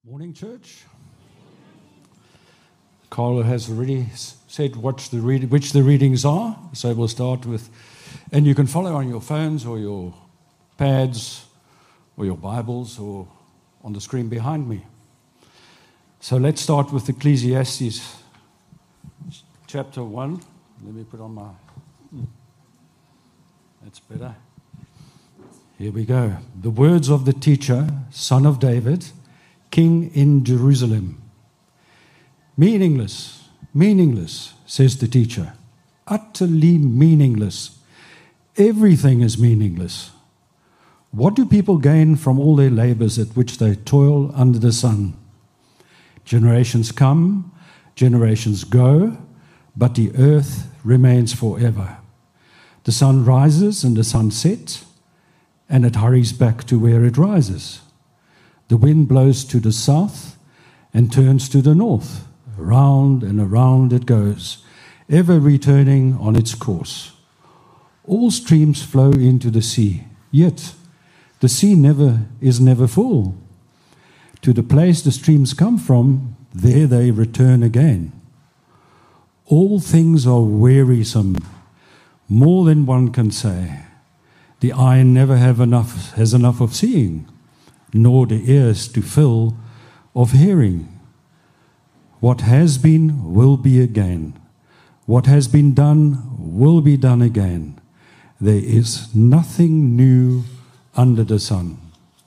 Morning, church. Carlo has already said which the readings are, so we'll start with, and you can follow on your phones or your pads or your Bibles or on the screen behind me. So let's start with Ecclesiastes chapter 1. Let me put on my... That's better. Here we go. The words of the teacher, son of David, king in Jerusalem. Meaningless, meaningless, says the teacher. Utterly meaningless. Everything is meaningless. What do people gain from all their labors at which they toil under the sun? Generations come, generations go, but the earth remains forever. The sun rises and the sun sets, and it hurries back to where it rises. The wind blows to the south and turns to the north. Around and around it goes, ever returning on its course. All streams flow into the sea, yet the sea is never full. To the place the streams come from, there they return again. All things are wearisome, more than one can say. The eye never has enough of seeing, nor the ears to fill of hearing. What has been will be again. What has been done will be done again. There is nothing new under the sun.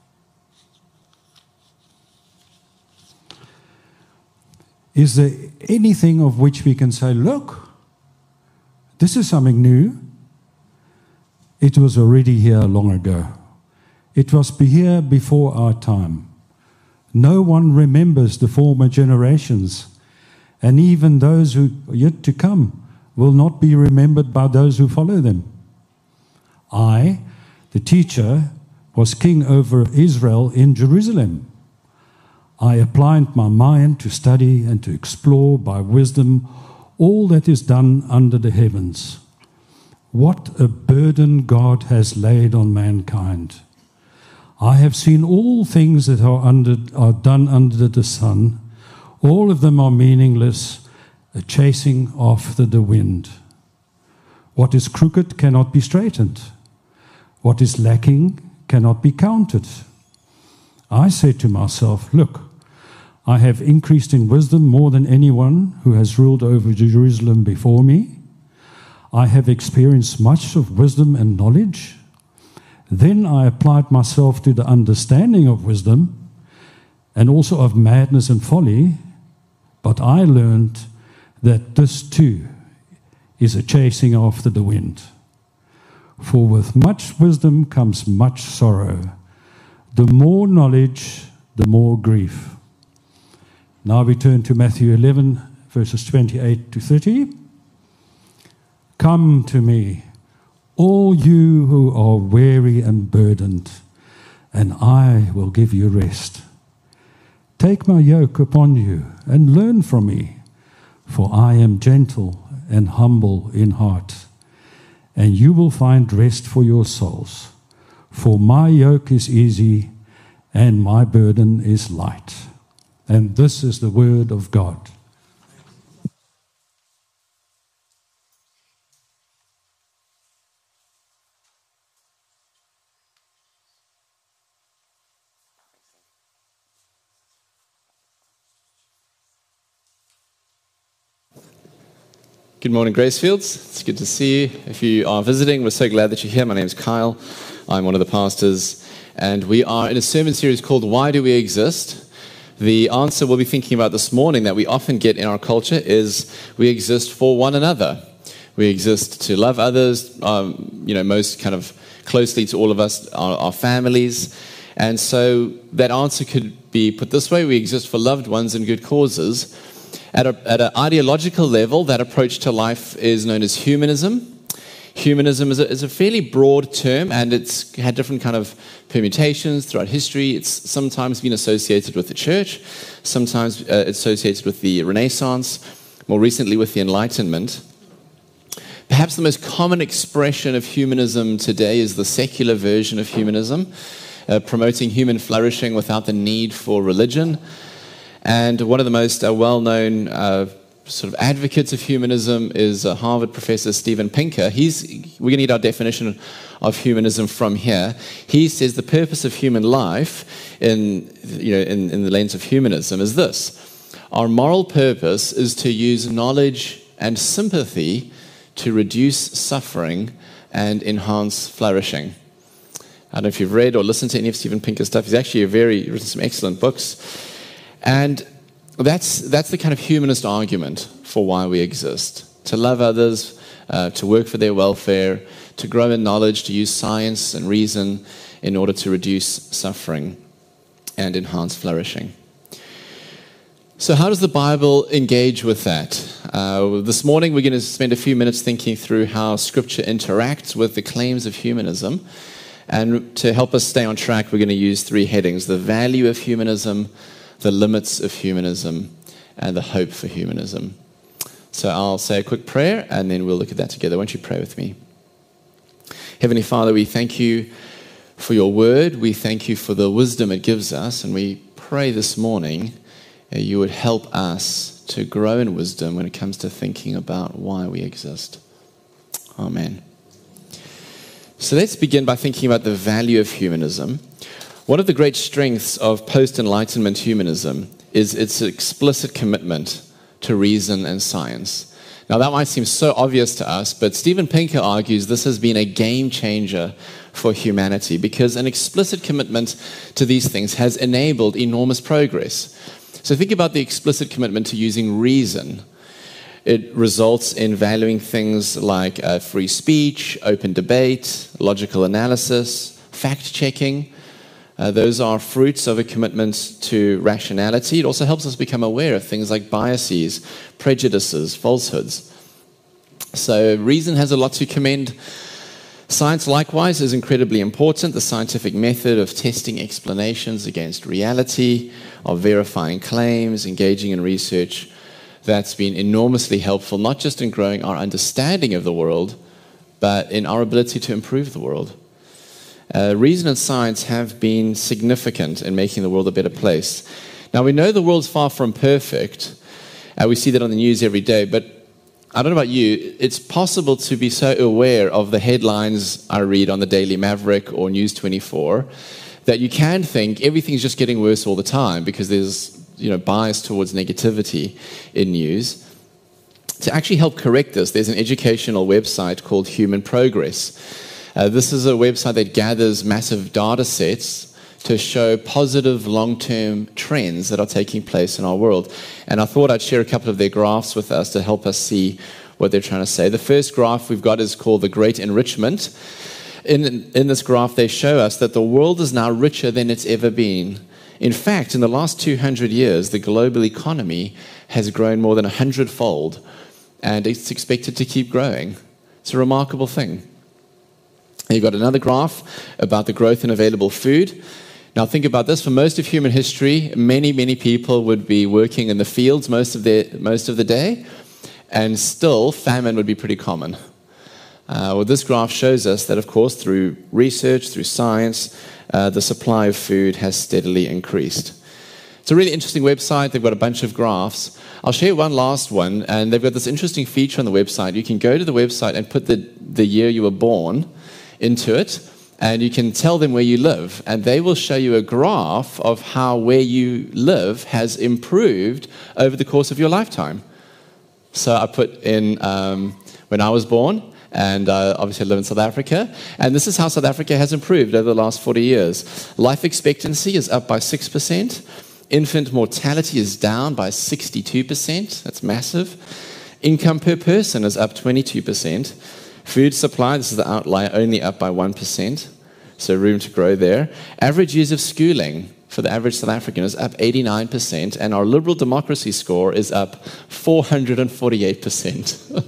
Is there anything of which we can say, look, this is something new? It was already here long ago. It was here before our time. No one remembers the former generations, and even those who are yet to come will not be remembered by those who follow them. I, the teacher, was king over Israel in Jerusalem. I applied my mind to study and to explore by wisdom all that is done under the heavens. What a burden God has laid on mankind. I have seen all things that are done under the sun. All of them are meaningless, a chasing after the wind. What is crooked cannot be straightened. What is lacking cannot be counted. I said to myself, look, I have increased in wisdom more than anyone who has ruled over Jerusalem before me. I have experienced much of wisdom and knowledge. Then I applied myself to the understanding of wisdom and also of madness and folly, but I learned that this too is a chasing after the wind. For with much wisdom comes much sorrow. The more knowledge, the more grief. Now we turn to Matthew 11, verses 28 to 30. Come to me, all you who are weary and burdened, and I will give you rest. Take my yoke upon you and learn from me, for I am gentle and humble in heart, and you will find rest for your souls. For my yoke is easy and my burden is light. And this is the word of God. Good morning, Gracefields. It's good to see you. If you are visiting, we're so glad that you're here. My name is Kyle. I'm one of the pastors, and we are in a sermon series called Why Do We Exist? The answer we'll be thinking about this morning that we often get in our culture is we exist for one another. We exist to love others, most kind of closely to all of us, our families. And so that answer could be put this way: we exist for loved ones and good causes. At an ideological level, that approach to life is known as humanism. Humanism is a fairly broad term, and it's had different kind of permutations throughout history. It's sometimes been associated with the church, sometimes associated with the Renaissance, more recently with the Enlightenment. Perhaps the most common expression of humanism today is the secular version of humanism, promoting human flourishing without the need for religion. And one of the most well-known sort of advocates of humanism is Harvard professor Steven Pinker. We're going to get our definition of humanism from here. He says the purpose of human life in the lens of humanism is this: our moral purpose is to use knowledge and sympathy to reduce suffering and enhance flourishing. I don't know if you've read or listened to any of Steven Pinker's stuff. He's actually written some excellent books. And that's the kind of humanist argument for why we exist: to love others, to work for their welfare, to grow in knowledge, to use science and reason in order to reduce suffering and enhance flourishing. So how does the Bible engage with that? This morning we're going to spend a few minutes thinking through how Scripture interacts with the claims of humanism. And to help us stay on track, we're going to use three headings: the value of humanism, the limits of humanism, and the hope for humanism. So I'll say a quick prayer, and then we'll look at that together. Won't you pray with me? Heavenly Father, we thank you for your word. We thank you for the wisdom it gives us, and we pray this morning that you would help us to grow in wisdom when it comes to thinking about why we exist. Amen. So let's begin by thinking about the value of humanism. One of the great strengths of post-Enlightenment humanism is its explicit commitment to reason and science. Now that might seem so obvious to us, but Steven Pinker argues this has been a game changer for humanity because an explicit commitment to these things has enabled enormous progress. So think about the explicit commitment to using reason. It results in valuing things like free speech, open debate, logical analysis, fact-checking. Those are fruits of a commitment to rationality. It also helps us become aware of things like biases, prejudices, falsehoods. So reason has a lot to commend. Science, likewise, is incredibly important. The scientific method of testing explanations against reality, of verifying claims, engaging in research, that's been enormously helpful, not just in growing our understanding of the world, but in our ability to improve the world. Reason and science have been significant in making the world a better place. Now, we know the world's far from perfect. We see that on the news every day, but I don't know about you, it's possible to be so aware of the headlines I read on the Daily Maverick or News 24 that you can think everything's just getting worse all the time because there's bias towards negativity in news. To actually help correct this, there's an educational website called Human Progress. This is a website that gathers massive data sets to show positive long-term trends that are taking place in our world. And I thought I'd share a couple of their graphs with us to help us see what they're trying to say. The first graph we've got is called the Great Enrichment. In this graph, they show us that the world is now richer than it's ever been. In fact, in the last 200 years, the global economy has grown more than 100-fold, and it's expected to keep growing. It's a remarkable thing. You've got another graph about the growth in available food. Now think about this. For most of human history, many, many people would be working in the fields most of the day, and still famine would be pretty common. This graph shows us that, of course, through research, through science, the supply of food has steadily increased. It's a really interesting website. They've got a bunch of graphs. I'll share one last one, and they've got this interesting feature on the website. You can go to the website and put the year you were born into it, and you can tell them where you live, and they will show you a graph of how where you live has improved over the course of your lifetime. So I put in when I was born, and obviously I live in South Africa, and this is how South Africa has improved over the last 40 years. Life expectancy is up by 6%. Infant mortality is down by 62%. That's massive. Income per person is up 22%. Food supply, this is the outlier, only up by 1%. So room to grow there. Average years of schooling for the average South African is up 89%, and our liberal democracy score is up 448%.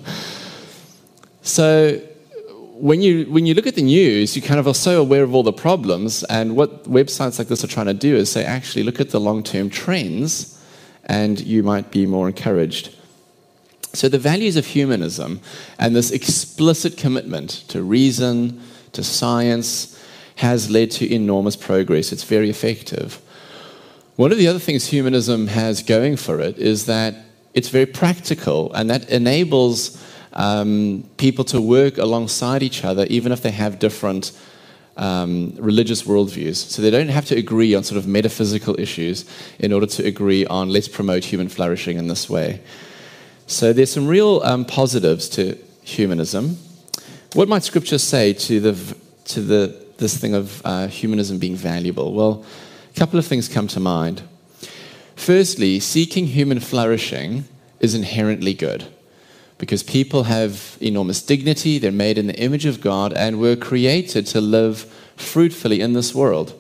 So when you look at the news, you kind of are so aware of all the problems, and what websites like this are trying to do is say, actually, look at the long-term trends, and you might be more encouraged. So the values of humanism and this explicit commitment to reason, to science, has led to enormous progress. It's very effective. One of the other things humanism has going for it is that it's very practical, and that enables people to work alongside each other even if they have different religious worldviews. So they don't have to agree on sort of metaphysical issues in order to agree on let's promote human flourishing in this way. So there's some real positives to humanism. What might Scripture say to this thing of humanism being valuable? Well, a couple of things come to mind. Firstly, seeking human flourishing is inherently good because people have enormous dignity, they're made in the image of God, and were created to live fruitfully in this world.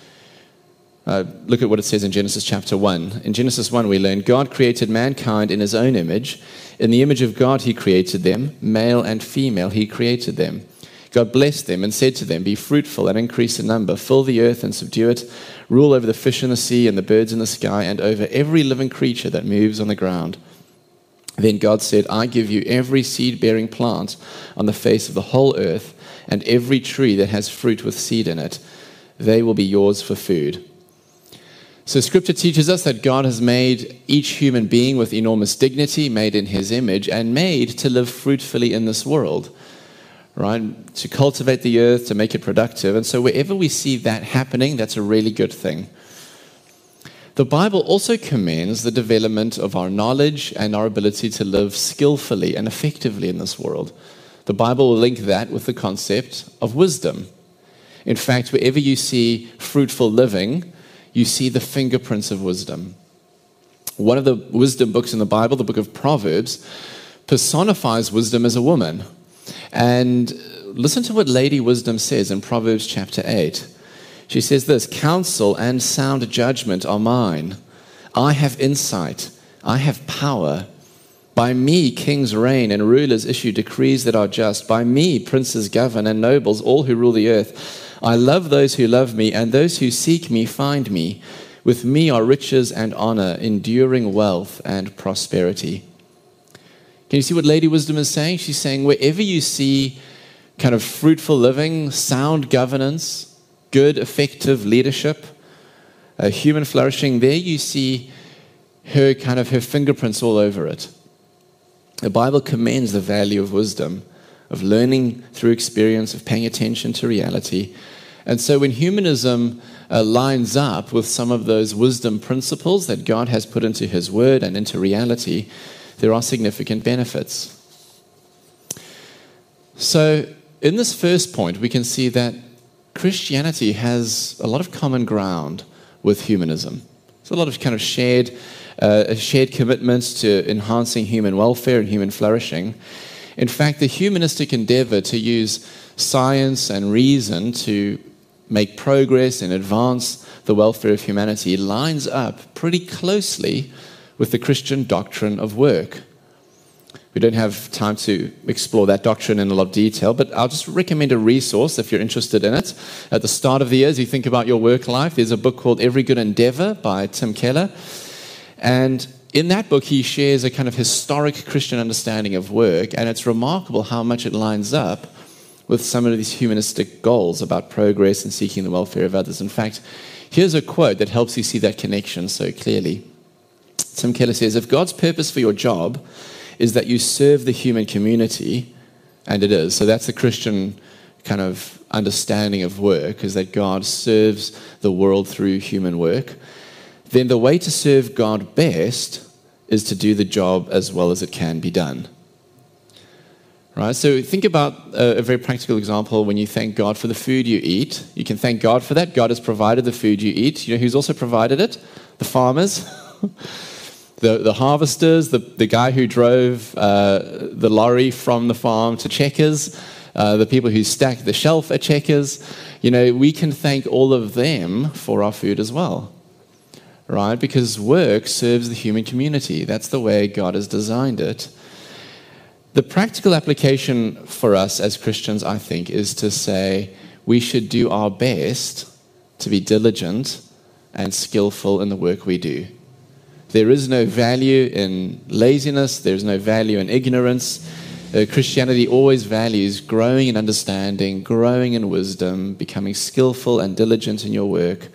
Look at what it says in Genesis chapter 1. In Genesis 1 we learn, God created mankind in his own image. In the image of God he created them, male and female he created them. God blessed them and said to them, be fruitful and increase in number, fill the earth and subdue it, rule over the fish in the sea and the birds in the sky, and over every living creature that moves on the ground. Then God said, I give you every seed-bearing plant on the face of the whole earth, and every tree that has fruit with seed in it. They will be yours for food. So Scripture teaches us that God has made each human being with enormous dignity, made in his image, and made to live fruitfully in this world. Right? To cultivate the earth, to make it productive. And so wherever we see that happening, that's a really good thing. The Bible also commends the development of our knowledge and our ability to live skillfully and effectively in this world. The Bible will link that with the concept of wisdom. In fact, wherever you see fruitful living, you see the fingerprints of wisdom. One of the wisdom books in the Bible, the book of Proverbs, personifies wisdom as a woman. And listen to what Lady Wisdom says in Proverbs chapter 8. She says this, counsel and sound judgment are mine. I have insight. I have power. By me kings reign and rulers issue decrees that are just. By me princes govern and nobles, all who rule the earth. I love those who love me, and those who seek me find me. With me are riches and honor, enduring wealth and prosperity. Can you see what Lady Wisdom is saying? She's saying wherever you see kind of fruitful living, sound governance, good, effective leadership, human flourishing, there you see her fingerprints all over it. The Bible commends the value of wisdom, of learning through experience, of paying attention to reality. And so when humanism lines up with some of those wisdom principles that God has put into his word and into reality, there are significant benefits. So in this first point, we can see that Christianity has a lot of common ground with humanism. There's a lot of kind of shared commitments to enhancing human welfare and human flourishing. In fact, the humanistic endeavor to use science and reason to make progress and advance the welfare of humanity lines up pretty closely with the Christian doctrine of work. We don't have time to explore that doctrine in a lot of detail, but I'll just recommend a resource if you're interested in it. At the start of the year, as you think about your work life, there's a book called Every Good Endeavor by Tim Keller. And in that book, he shares a kind of historic Christian understanding of work, and it's remarkable how much it lines up with some of these humanistic goals about progress and seeking the welfare of others. In fact, here's a quote that helps you see that connection so clearly. Tim Keller says, if God's purpose for your job is that you serve the human community, and it is, so that's the Christian kind of understanding of work, is that God serves the world through human work, then the way to serve God best is to do the job as well as it can be done. Right? So think about a very practical example. When you thank God for the food you eat, you can thank God for that. God has provided the food you eat. You know who's also provided it? The farmers. The harvesters, the guy who drove the lorry from the farm to Checkers, the people who stacked the shelf at Checkers. You know, we can thank all of them for our food as well, right? Because work serves the human community. That's the way God has designed it. The practical application for us as Christians, I think, is to say we should do our best to be diligent and skillful in the work we do. There is no value in laziness. There's no value in ignorance. Christianity always values growing in understanding, growing in wisdom, becoming skillful and diligent in your work,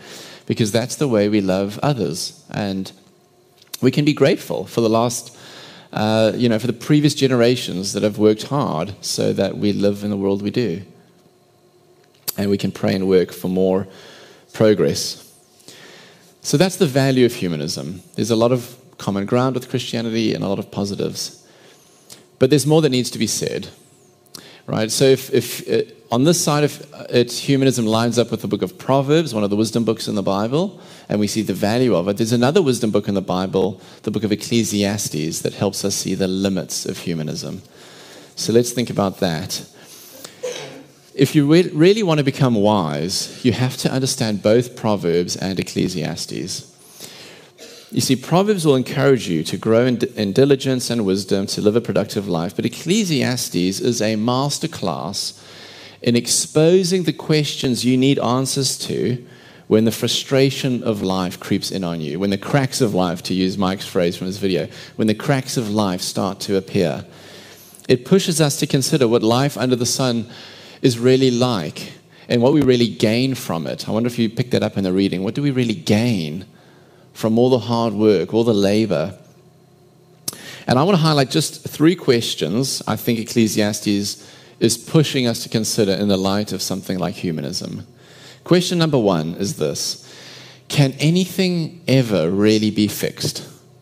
because that's the way we love others. And we can be grateful for the last, for the previous generations that have worked hard so that we live in the world we do. And we can pray and work for more progress. So that's the value of humanism. There's a lot of common ground with Christianity and a lot of positives. But there's more that needs to be said, right? So if on this side of it, humanism lines up with the book of Proverbs, one of the wisdom books in the Bible, and we see the value of it. There's another wisdom book in the Bible, the book of Ecclesiastes, that helps us see the limits of humanism. So let's think about that. If you really want to become wise, you have to understand both Proverbs and Ecclesiastes. You see, Proverbs will encourage you to grow in diligence and wisdom to live a productive life, but Ecclesiastes is a masterclass in exposing the questions you need answers to when the frustration of life creeps in on you, when the cracks of life, to use Mike's phrase from his video, when the cracks of life start to appear. It pushes us to consider what life under the sun is really like and what we really gain from it. I wonder if you picked that up in the reading. What do we really gain from all the hard work, all the labor? And I want to highlight just 3 questions I think Ecclesiastes is pushing us to consider in the light of something like humanism. Question number 1 is this: can anything ever really be fixed?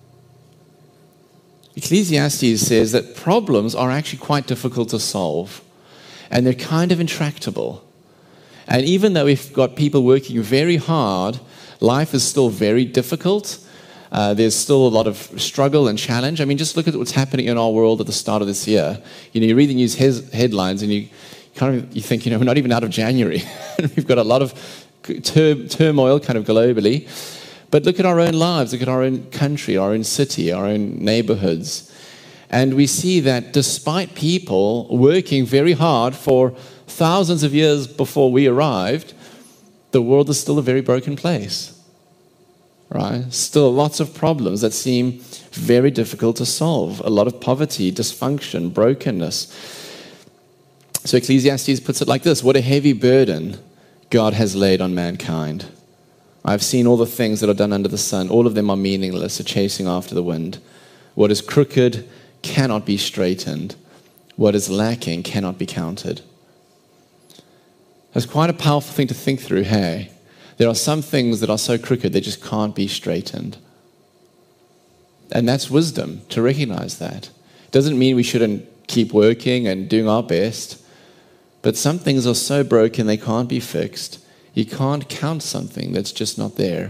Ecclesiastes says that problems are actually quite difficult to solve, and they're kind of intractable. And even though we've got people working very hard, life is still very difficult. There's still a lot of struggle and challenge. I mean, just look at what's happening in our world at the start of this year. You read the news headlines and you think, we're not even out of January. We've got a lot of turmoil kind of globally. But look at our own lives, look at our own country, our own city, our own neighborhoods. And we see that despite people working very hard for thousands of years before we arrived, the world is still a very broken place. Right? Still lots of problems that seem very difficult to solve. A lot of poverty, dysfunction, brokenness. So Ecclesiastes puts it like this: what a heavy burden God has laid on mankind. I've seen all the things that are done under the sun. All of them are meaningless, a chasing after the wind. What is crooked cannot be straightened. What is lacking cannot be counted. That's quite a powerful thing to think through, hey? There are some things that are so crooked they just can't be straightened. And that's wisdom, to recognize that. It doesn't mean we shouldn't keep working and doing our best, but some things are so broken they can't be fixed. You can't count something that's just not there.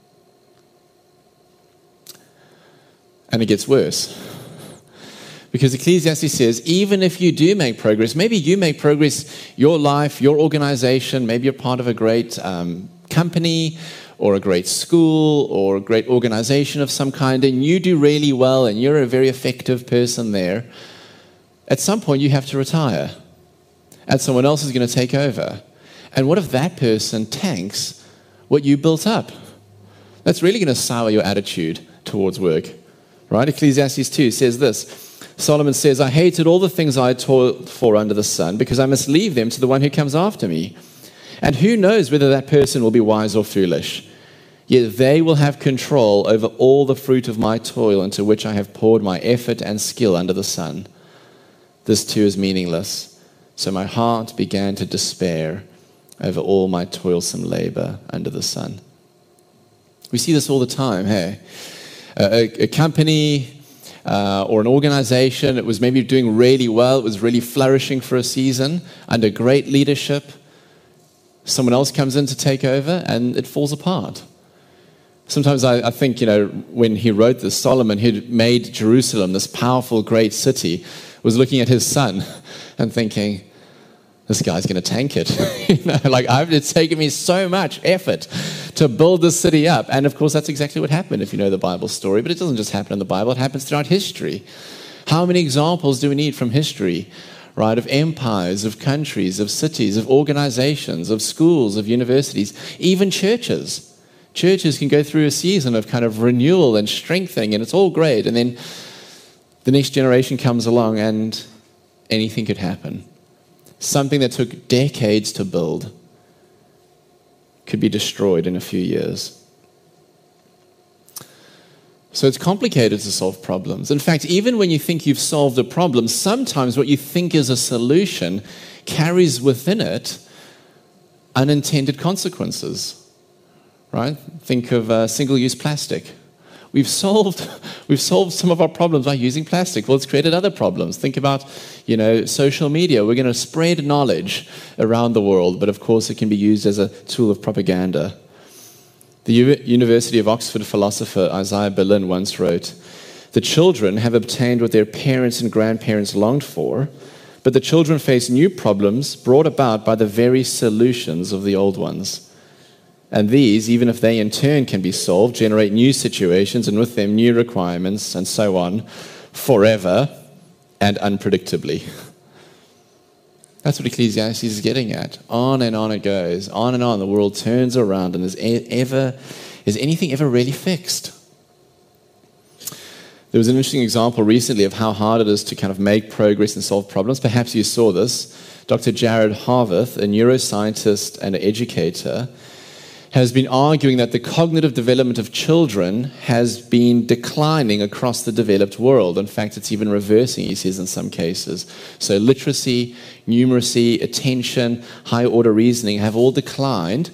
And it gets worse. Because Ecclesiastes says, even if you do make progress, maybe you make progress, your life, your organization, maybe you're part of a great company or a great school or a great organization of some kind, and you do really well and you're a very effective person there, at some point you have to retire and someone else is going to take over. And what if that person tanks what you built up? That's really going to sour your attitude towards work, right? Ecclesiastes 2 says this. Solomon says, I hated all the things I toiled for under the sun because I must leave them to the one who comes after me. And who knows whether that person will be wise or foolish? Yet they will have control over all the fruit of my toil into which I have poured my effort and skill under the sun. This too is meaningless. So my heart began to despair over all my toilsome labor under the sun. We see this all the time, hey? A company or an organization, it was maybe doing really well, it was really flourishing for a season under great leadership. Someone else comes in to take over and it falls apart. Sometimes I think, when he wrote this, Solomon, who'd made Jerusalem this powerful, great city, was looking at his son and thinking, this guy's going to tank it. It's taken me so much effort to build this city up. And of course, that's exactly what happened if you know the Bible story. But it doesn't just happen in the Bible. It happens throughout history. How many examples do we need from history, right? Of empires, of countries, of cities, of organizations, of schools, of universities, even churches. Churches can go through a season of kind of renewal and strengthening, and it's all great. And then the next generation comes along and anything could happen. Something that took decades to build could be destroyed in a few years. So it's complicated to solve problems. In fact, even when you think you've solved a problem, sometimes what you think is a solution carries within it unintended consequences. Right? Think of single-use plastic. We've solved some of our problems by using plastic. Well, it's created other problems. Think about, social media. We're going to spread knowledge around the world, but of course it can be used as a tool of propaganda. The University of Oxford philosopher Isaiah Berlin once wrote, "The children have obtained what their parents and grandparents longed for, but the children face new problems brought about by the very solutions of the old ones. And these, even if they in turn can be solved, generate new situations and with them new requirements and so on, forever and unpredictably." That's what Ecclesiastes is getting at. On and on it goes. On and on. The world turns around, and is anything ever really fixed? There was an interesting example recently of how hard it is to kind of make progress and solve problems. Perhaps you saw this. Dr. Jared Harvath, a neuroscientist and an educator, has been arguing that the cognitive development of children has been declining across the developed world. In fact, it's even reversing, he says, in some cases. So literacy, numeracy, attention, high-order reasoning have all declined.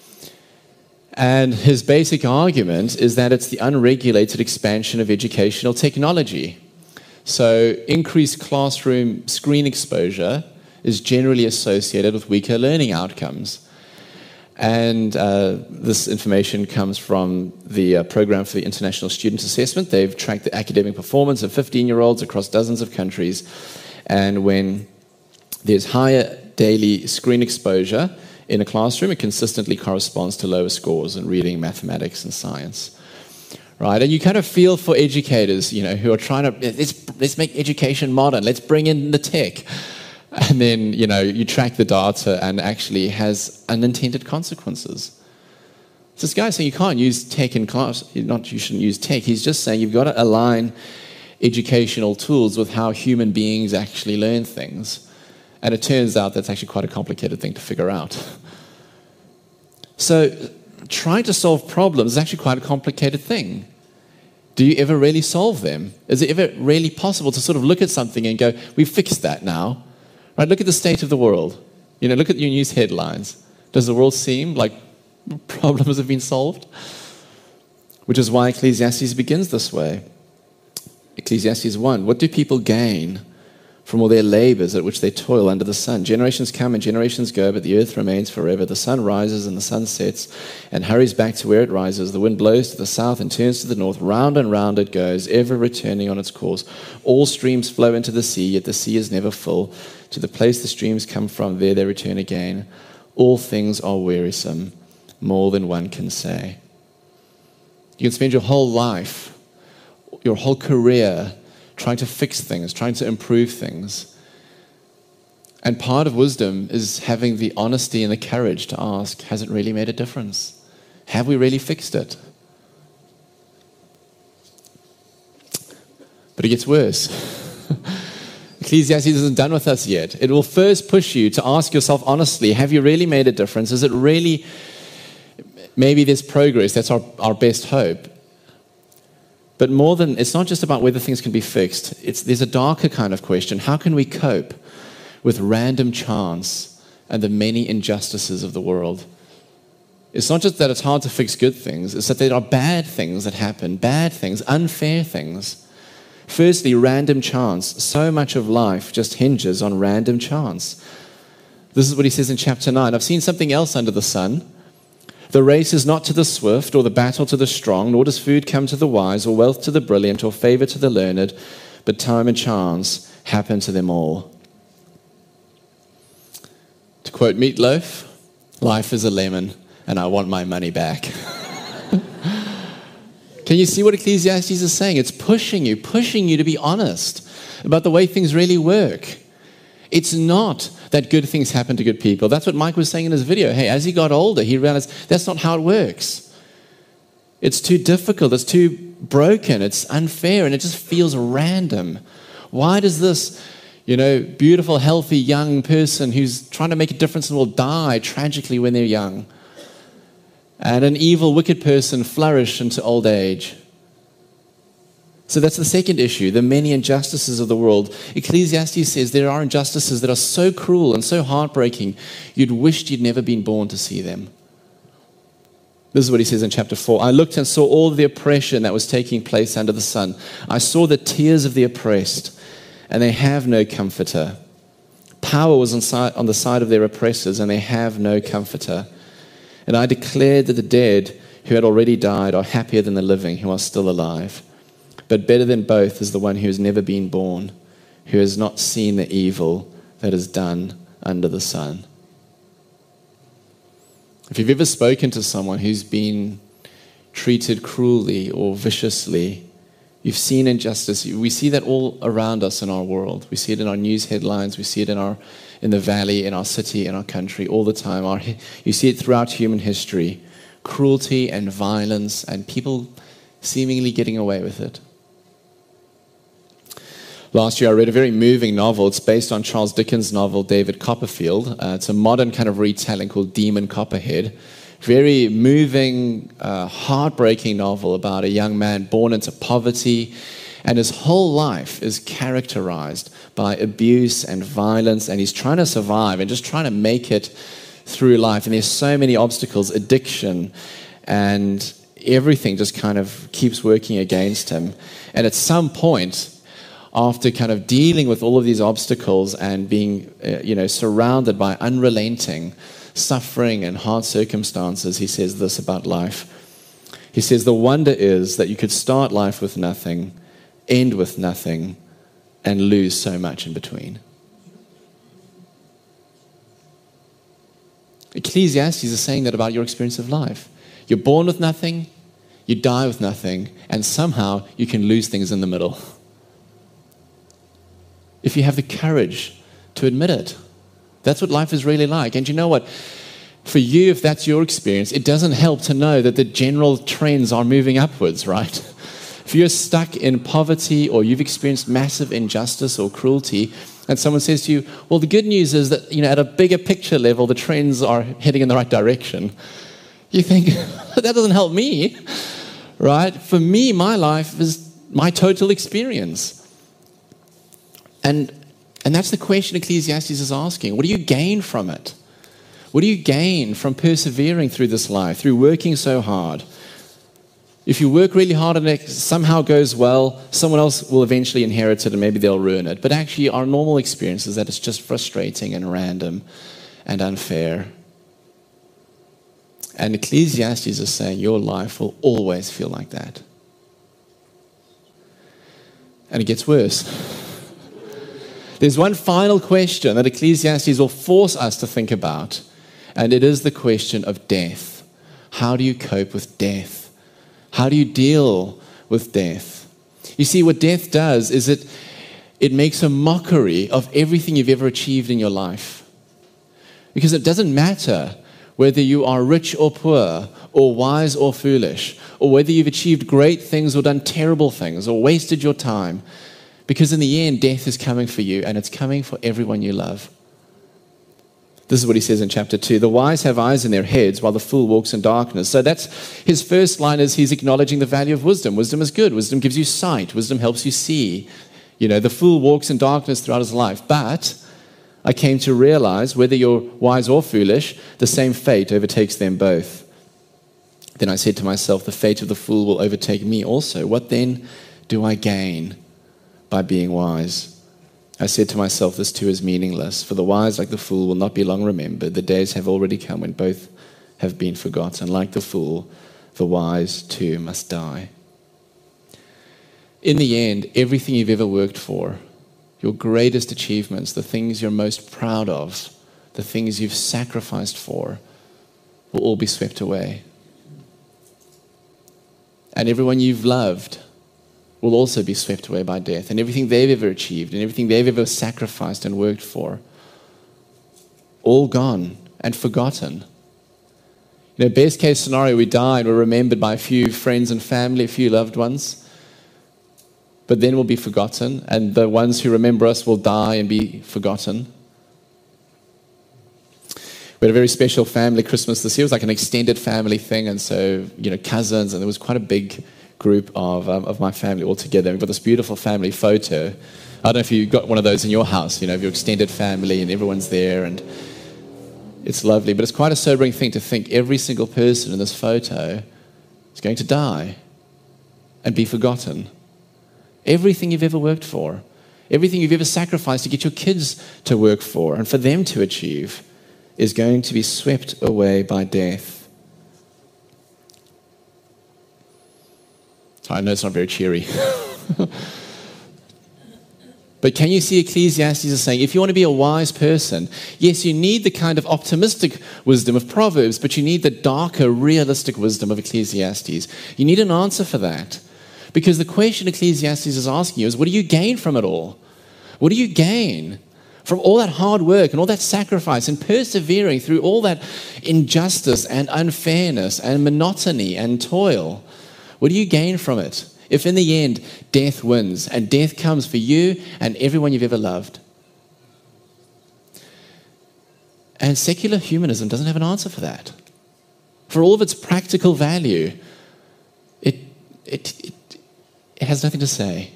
And his basic argument is that it's the unregulated expansion of educational technology. So increased classroom screen exposure is generally associated with weaker learning outcomes. And this information comes from the Program for the International Student Assessment. They've tracked the academic performance of 15-year-olds across dozens of countries. And when there's higher daily screen exposure in a classroom, it consistently corresponds to lower scores in reading, mathematics, and science. Right? And you kind of feel for educators, who are trying to, let's make education modern, let's bring in the tech. And then, you track the data and actually has unintended consequences. So this guy's saying you can't use tech in class. You shouldn't use tech. He's just saying you've got to align educational tools with how human beings actually learn things. And it turns out that's actually quite a complicated thing to figure out. So trying to solve problems is actually quite a complicated thing. Do you ever really solve them? Is it ever really possible to sort of look at something and go, we've fixed that now? Right, look at the state of the world. Look at your news headlines. Does the world seem like problems have been solved? Which is why Ecclesiastes begins this way. Ecclesiastes 1, what do people gain from all their labors at which they toil under the sun? Generations come and generations go, but the earth remains forever. The sun rises and the sun sets and hurries back to where it rises. The wind blows to the south and turns to the north. Round and round it goes, ever returning on its course. All streams flow into the sea, yet the sea is never full. To the place the streams come from, there they return again. All things are wearisome, more than one can say. You can spend your whole life, your whole career, trying to fix things, trying to improve things. And part of wisdom is having the honesty and the courage to ask, has it really made a difference? Have we really fixed it? But it gets worse. Ecclesiastes isn't done with us yet. It will first push you to ask yourself honestly, have you really made a difference? Is it really, maybe there's progress, that's our best hope. But more than, it's not just about whether things can be fixed. There's a darker kind of question. How can we cope with random chance and the many injustices of the world? It's not just that it's hard to fix good things, it's that there are bad things that happen, bad things, unfair things. Firstly, random chance. So much of life just hinges on random chance. This is what he says in chapter 9. I've seen something else under the sun. The race is not to the swift, or the battle to the strong, nor does food come to the wise, or wealth to the brilliant, or favor to the learned, but time and chance happen to them all. To quote Meatloaf, life is a lemon, and I want my money back. Can you see what Ecclesiastes is saying? It's pushing you to be honest about the way things really work. It's not that good things happen to good people. That's what Mike was saying in his video. Hey, as he got older, he realized that's not how it works. It's too difficult. It's too broken. It's unfair, and it just feels random. Why does this, beautiful, healthy young person who's trying to make a difference and will die tragically when they're young? and an evil, wicked person flourish into old age. So that's the second issue, the many injustices of the world. Ecclesiastes says there are injustices that are so cruel and so heartbreaking, you'd wished you'd never been born to see them. This is what he says in chapter 4. I looked and saw all the oppression that was taking place under the sun. I saw the tears of the oppressed, and they have no comforter. Power was on the side of their oppressors, and they have no comforter. And I declared that the dead who had already died are happier than the living who are still alive. But better than both is the one who has never been born, who has not seen the evil that is done under the sun. If you've ever spoken to someone who's been treated cruelly or viciously, you've seen injustice. We see that all around us in our world. We see it in our news headlines. We see it in the valley, in our city, in our country, all the time. You see it throughout human history. Cruelty and violence and people seemingly getting away with it. Last year I read a very moving novel. It's based on Charles Dickens' novel, David Copperfield. It's a modern kind of retelling called Demon Copperhead. Very moving, heartbreaking novel about a young man born into poverty, and his whole life is characterized by abuse and violence, and he's trying to survive and just trying to make it through life. And there's so many obstacles, addiction, and everything just kind of keeps working against him. And at some point, after kind of dealing with all of these obstacles and being surrounded by unrelenting suffering and hard circumstances, he says this about life. He says, the wonder is that you could start life with nothing, end with nothing, and lose so much in between. Ecclesiastes is saying that about your experience of life. You're born with nothing, you die with nothing, and somehow you can lose things in the middle. If you have the courage to admit it. That's what life is really like. And you know what? For you, if that's your experience, it doesn't help to know that the general trends are moving upwards, right? If you're stuck in poverty or you've experienced massive injustice or cruelty, and someone says to you, well, the good news is that, at a bigger picture level, the trends are heading in the right direction. You think, that doesn't help me, right? For me, my life is my total experience. And that's the question Ecclesiastes is asking. What do you gain from it? What do you gain from persevering through this life, through working so hard? If you work really hard and it somehow goes well, someone else will eventually inherit it and maybe they'll ruin it. But actually, our normal experience is that it's just frustrating and random and unfair. And Ecclesiastes is saying your life will always feel like that. And it gets worse. There's one final question that Ecclesiastes will force us to think about, and it is the question of death. How do you cope with death? How do you deal with death? You see, what death does is it makes a mockery of everything you've ever achieved in your life. Because it doesn't matter whether you are rich or poor, or wise or foolish, or whether you've achieved great things or done terrible things, or wasted your time. Because in the end, death is coming for you, and it's coming for everyone you love. This is what he says in chapter 2. The wise have eyes in their heads, while the fool walks in darkness. So that's his first line, is he's acknowledging the value of wisdom. Wisdom is good. Wisdom gives you sight. Wisdom helps you see. The fool walks in darkness throughout his life. But I came to realize, whether you're wise or foolish, the same fate overtakes them both. Then I said to myself, the fate of the fool will overtake me also. What then do I gain by being wise? I said to myself, this too is meaningless, for the wise, like the fool, will not be long remembered. The days have already come when both have been forgotten. Like the fool, the wise too must die. In the end, everything you've ever worked for, your greatest achievements, the things you're most proud of, the things you've sacrificed for, will all be swept away. And everyone you've loved will also be swept away by death, and everything they've ever achieved and everything they've ever sacrificed and worked for, all gone and forgotten. Best case scenario, we die and we're remembered by a few friends and family, a few loved ones, but then we'll be forgotten, and the ones who remember us will die and be forgotten. We had a very special family Christmas this year. It was like an extended family thing, and so, cousins, and there was quite a big group of my family all together. We've got this beautiful family photo. I don't know if you got one of those in your house, of your extended family, and everyone's there, and it's lovely. But it's quite a sobering thing to think every single person in this photo is going to die and be forgotten. Everything you've ever worked for, everything you've ever sacrificed to get your kids to work for and for them to achieve, is going to be swept away by death. I know it's not very cheery. But can you see Ecclesiastes is saying, if you want to be a wise person, yes, you need the kind of optimistic wisdom of Proverbs, but you need the darker, realistic wisdom of Ecclesiastes. You need an answer for that. Because the question Ecclesiastes is asking you is, what do you gain from it all? What do you gain from all that hard work and all that sacrifice and persevering through all that injustice and unfairness and monotony and toil? What do you gain from it if in the end death wins and death comes for you and everyone you've ever loved? And secular humanism doesn't have an answer for that. For all of its practical value, it has nothing to say.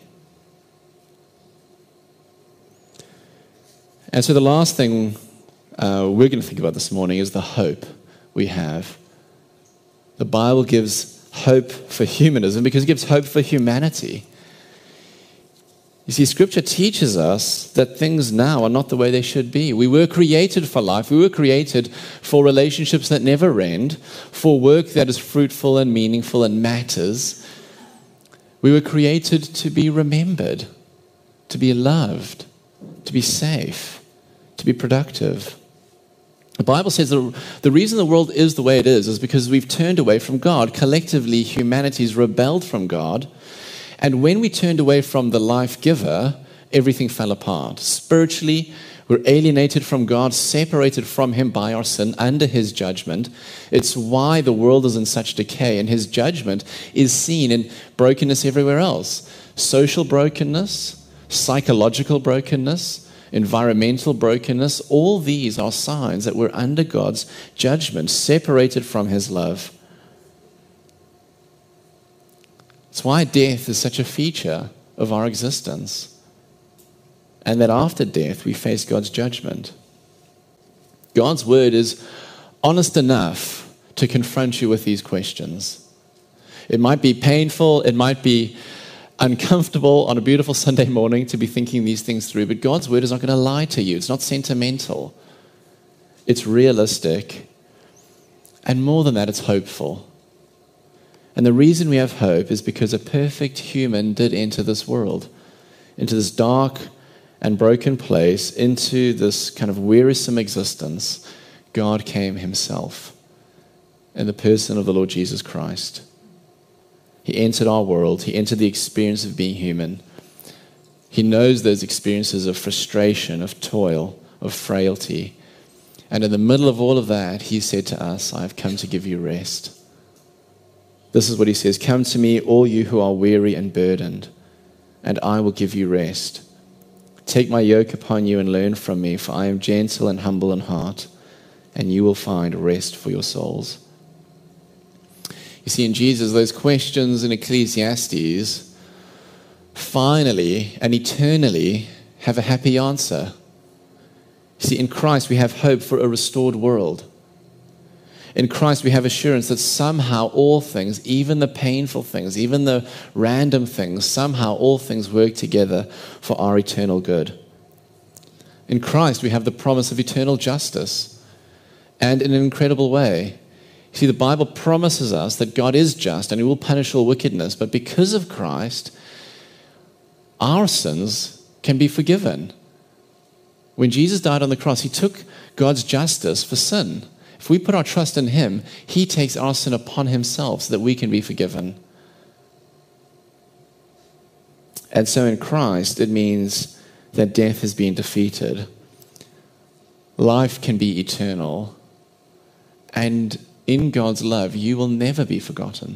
And so the last thing we're going to think about this morning is the hope we have. The Bible gives hope for humanism because it gives hope for humanity. You see, Scripture teaches us that things now are not the way they should be. We were created for life. We were created for relationships that never end, for work that is fruitful and meaningful and matters. We were created to be remembered, to be loved, to be safe, to be productive. The Bible says that the reason the world is the way it is because we've turned away from God. Collectively, humanity's rebelled from God. And when we turned away from the life giver, everything fell apart. Spiritually, we're alienated from God, separated from Him by our sin, under His judgment. It's why the world is in such decay, and His judgment is seen in brokenness everywhere else. Social brokenness, psychological brokenness, environmental brokenness, all these are signs that we're under God's judgment, separated from His love. It's why death is such a feature of our existence, and that after death we face God's judgment. God's word is honest enough to confront you with these questions. It might be painful, it might be uncomfortable on a beautiful Sunday morning to be thinking these things through, but God's word is not going to lie to you. It's not sentimental. It's realistic. And more than that, it's hopeful. And the reason we have hope is because a perfect human did enter this world, into this dark and broken place, into this kind of wearisome existence. God came Himself in the person of the Lord Jesus Christ. He entered our world. He entered the experience of being human. He knows those experiences of frustration, of toil, of frailty. And in the middle of all of that, He said to us, I have come to give you rest. This is what He says, come to me, all you who are weary and burdened, and I will give you rest. Take my yoke upon you and learn from me, for I am gentle and humble in heart, and you will find rest for your souls. You see, in Jesus, those questions in Ecclesiastes finally and eternally have a happy answer. You see, in Christ we have hope for a restored world. In Christ we have assurance that somehow all things, even the painful things, even the random things, somehow all things work together for our eternal good. In Christ we have the promise of eternal justice, and in an incredible way. See, the Bible promises us that God is just and He will punish all wickedness, but because of Christ, our sins can be forgiven. When Jesus died on the cross, He took God's justice for sin. If we put our trust in Him, He takes our sin upon Himself so that we can be forgiven. And so in Christ, it means that death has been defeated. Life can be eternal. And in God's love, you will never be forgotten.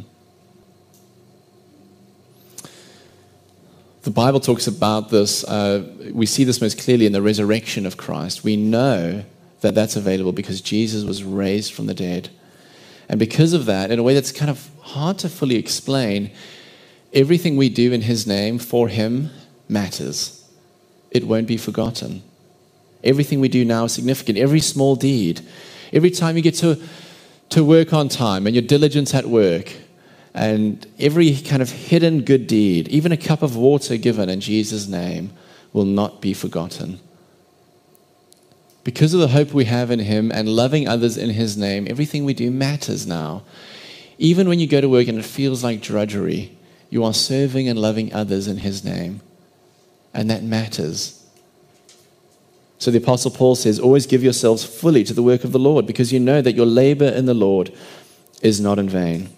The Bible talks about this. We see this most clearly in the resurrection of Christ. We know that that's available because Jesus was raised from the dead. And because of that, in a way that's kind of hard to fully explain, everything we do in his name for him matters. It won't be forgotten. Everything we do now is significant. Every small deed, every time you get to work on time and your diligence at work, and every kind of hidden good deed, even a cup of water given in Jesus' name, will not be forgotten. Because of the hope we have in him and loving others in his name, everything we do matters now. Even when you go to work and it feels like drudgery, you are serving and loving others in his name. And that matters. So the Apostle Paul says, always give yourselves fully to the work of the Lord, because you know that your labor in the Lord is not in vain.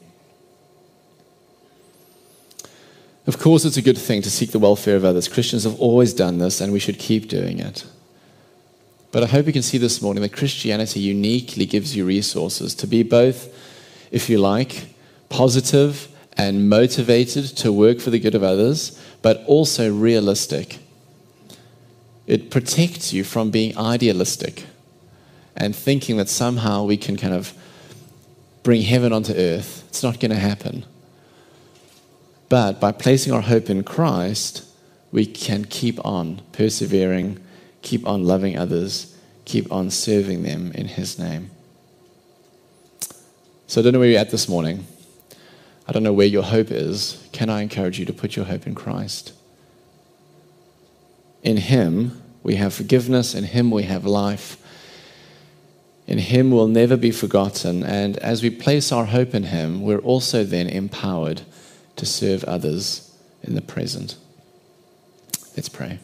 Of course, it's a good thing to seek the welfare of others. Christians have always done this, and we should keep doing it. But I hope you can see this morning that Christianity uniquely gives you resources to be both, if you like, positive and motivated to work for the good of others, but also realistic. It protects you from being idealistic and thinking that somehow we can kind of bring heaven onto earth. It's not going to happen. But by placing our hope in Christ, we can keep on persevering, keep on loving others, keep on serving them in his name. So I don't know where you're at this morning. I don't know where your hope is. Can I encourage you to put your hope in Christ? In him, we have forgiveness. In him, we have life. In him, we'll never be forgotten. And as we place our hope in him, we're also then empowered to serve others in the present. Let's pray.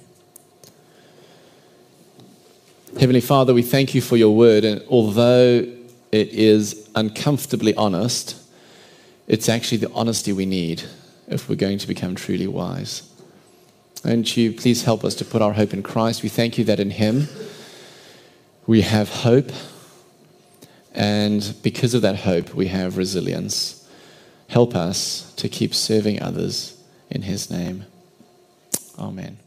Heavenly Father, we thank you for your word. And although it is uncomfortably honest, it's actually the honesty we need if we're going to become truly wise. Won't you please help us to put our hope in Christ? We thank you that in him we have hope, and because of that hope we have resilience. Help us to keep serving others in his name. Amen.